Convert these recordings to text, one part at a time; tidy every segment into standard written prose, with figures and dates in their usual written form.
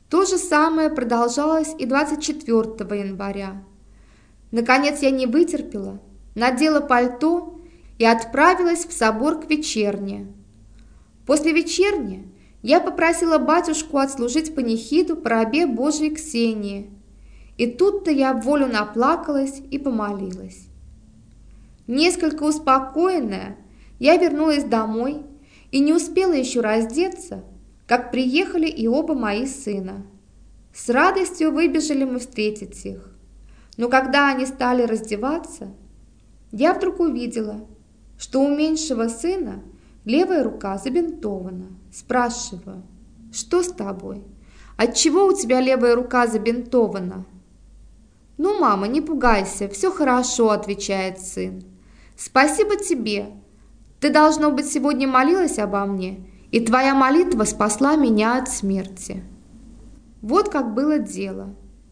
То же самое продолжалось и 24 января. Наконец я не вытерпела, надела пальто и отправилась в собор к вечерне. После вечерни я попросила батюшку отслужить панихиду по рабе Божией Ксении, и тут-то я вволю наплакалась и помолилась. Несколько успокоенная, я вернулась домой и не успела еще раздеться, как приехали и оба мои сына. С радостью выбежали мы встретить их. Но когда они стали раздеваться, я вдруг увидела, что у меньшего сына левая рука забинтована. Спрашиваю: что с тобой? Отчего у тебя левая рука забинтована? Ну, мама, не пугайся, все хорошо, отвечает сын. Спасибо тебе. Ты, должно быть, сегодня молилась обо мне, и твоя молитва спасла меня от смерти. Вот как было дело.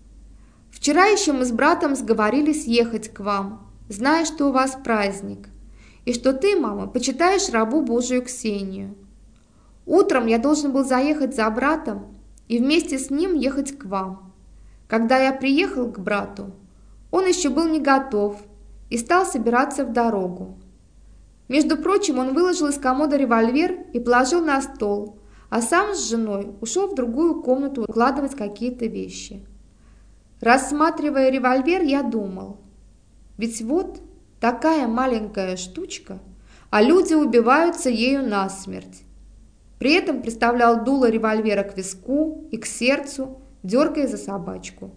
Вчера еще мы с братом сговорились ехать к вам, зная, что у вас праздник, и что ты, мама, почитаешь рабу Божию Ксению. Утром я должен был заехать за братом и вместе с ним ехать к вам. Когда я приехал к брату, он еще был не готов и стал собираться в дорогу. Между прочим, он выложил из комода револьвер и положил на стол, а сам с женой ушел в другую комнату укладывать какие-то вещи. Рассматривая револьвер, я думал: ведь вот такая маленькая штучка, а люди убиваются ею насмерть. При этом приставлял дуло револьвера к виску и к сердцу, дергая за собачку.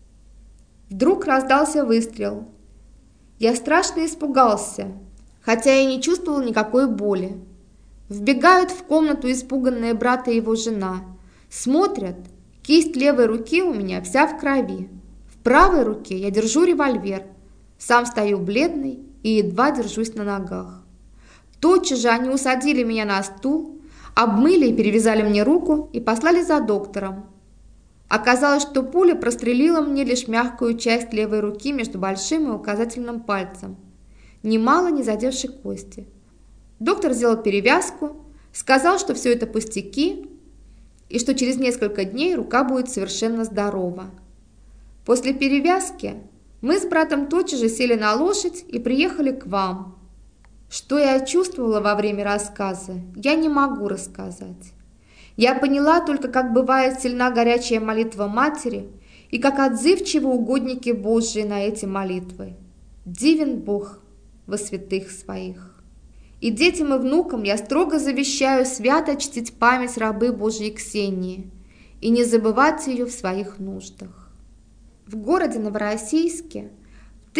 Вдруг раздался выстрел. Я страшно испугался, хотя и не чувствовал никакой боли. Вбегают в комнату испуганные брат и его жена. Смотрят, кисть левой руки у меня вся в крови. В правой руке я держу револьвер. Сам стою бледный и едва держусь на ногах. Тотчас же они усадили меня на стул, обмыли и перевязали мне руку и послали за доктором. Оказалось, что пуля прострелила мне лишь мягкую часть левой руки между большим и указательным пальцем, немало не задевши кости. Доктор сделал перевязку, сказал, что все это пустяки и что через несколько дней рука будет совершенно здорова. После перевязки мы с братом тотчас же сели на лошадь и приехали к вам. Что я чувствовала во время рассказа, я не могу рассказать. Я поняла только, как бывает сильна горячая молитва Матери и как отзывчивы угодники Божии на эти молитвы. Дивен Бог во святых своих. И детям и внукам я строго завещаю свято чтить память рабы Божьей Ксении и не забывать ее в своих нуждах. В городе Новороссийске в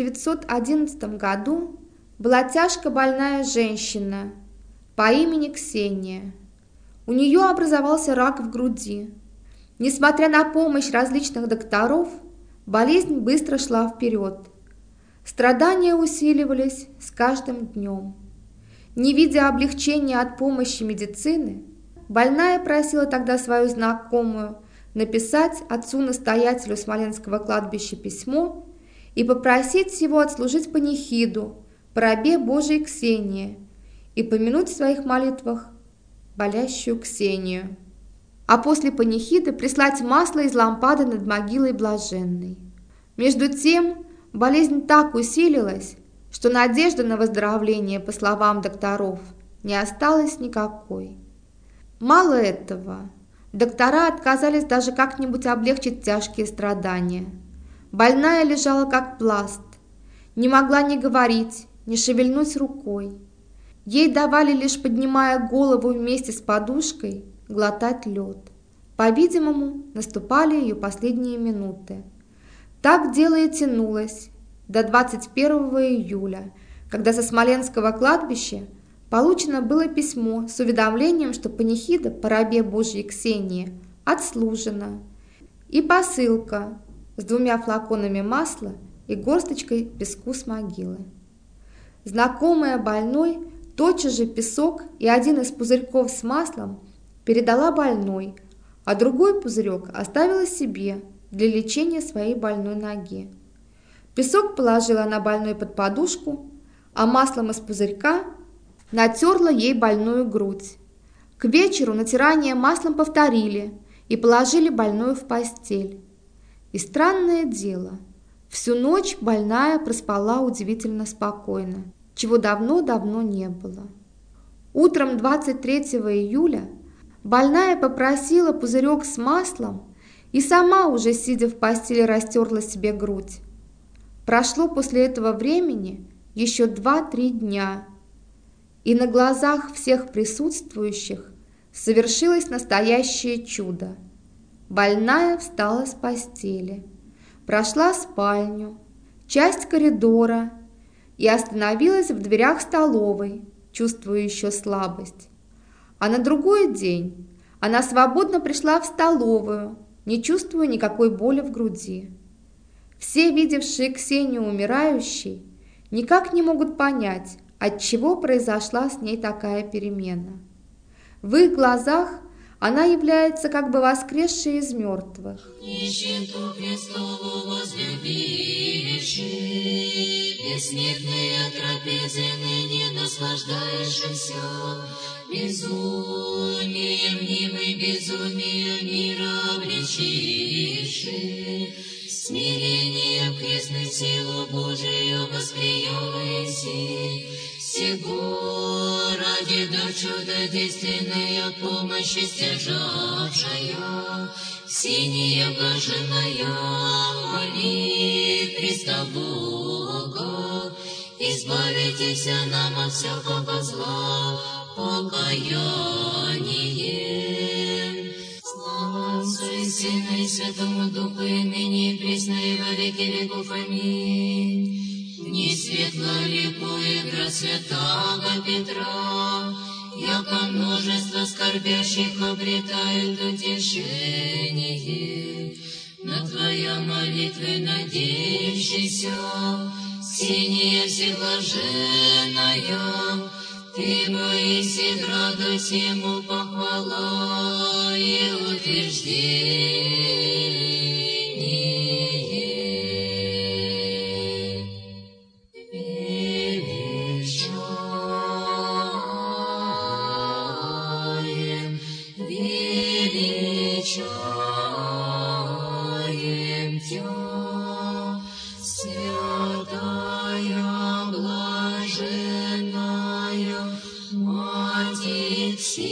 1911 году была тяжко больная женщина по имени Ксения. У нее образовался рак в груди. Несмотря на помощь различных докторов, болезнь быстро шла вперед. Страдания усиливались с каждым днем. Не видя облегчения от помощи медицины, больная просила тогда свою знакомую написать отцу-настоятелю Смоленского кладбища письмо и попросить его отслужить панихиду по рабе Божией Ксении и помянуть в своих молитвах болящую Ксению, а после панихиды прислать масло из лампады над могилой блаженной. Между тем болезнь так усилилась, что надежды на выздоровление, по словам докторов, не осталось никакой. Мало этого, доктора отказались даже как-нибудь облегчить тяжкие страдания. Больная лежала как пласт, не могла ни говорить, ни шевельнуть рукой. Ей давали, лишь поднимая голову вместе с подушкой, глотать лед. По-видимому, наступали ее последние минуты. Так дело и тянулось до 21 июля, когда со Смоленского кладбища получено было письмо с уведомлением, что панихида по рабе Божьей Ксении отслужена, и посылка с 2 флаконами масла и горсточкой песку с могилы. Знакомая больной тотчас же песок и один из пузырьков с маслом передала больной, а другой пузырек оставила себе для лечения своей больной ноги. Песок положила она больной под подушку, а маслом из пузырька натерла ей больную грудь. К вечеру натирание маслом повторили, и положили больную в постель. И странное дело, всю ночь больная проспала удивительно спокойно, чего давно-давно не было. Утром 23 июля больная попросила пузырек с маслом и сама уже, сидя в постели, растерла себе грудь. Прошло после этого времени еще 2-3 дня, и на глазах всех присутствующих совершилось настоящее чудо. Больная встала с постели, прошла спальню, часть коридора и остановилась в дверях столовой, чувствуя еще слабость. А на другой день она свободно пришла в столовую, не чувствуя никакой боли в груди. Все, видевшие Ксению умирающей, никак не могут понять, отчего произошла с ней такая перемена. В их глазах она является как бы воскресшей из мертвых. Нищету Христову возлюбивший, бессмертные трапезы ныне наслаждаешься, безумием немы безумия мира обличивший, смирением крестной силу Божию восприемся, всего ради до чуда действенная помощь стяжавшая, синяя блаженная, моли Христа Бога, избавитесь нам от всякого зла покаянием. Слава Отцу и Сыну и Святому Духу, и ныне и присно и во веки веков. Аминь. Дни светлоликуя святаго Петра, яко множество скорбящих обретают утешение. На Твоя молитвы надеющийся, синяя всеблаженная, Ты боиси граду всему похвала и утверждение. Величаем Тя, святая, блаженная Матерь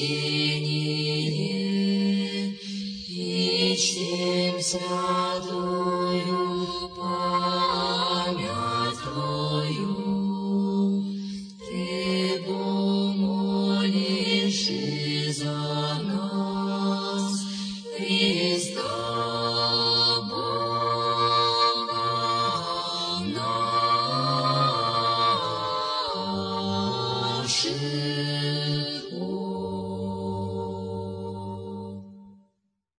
Ксения, и чтим святую память Твою. Ты помолишь и за нас, Христа.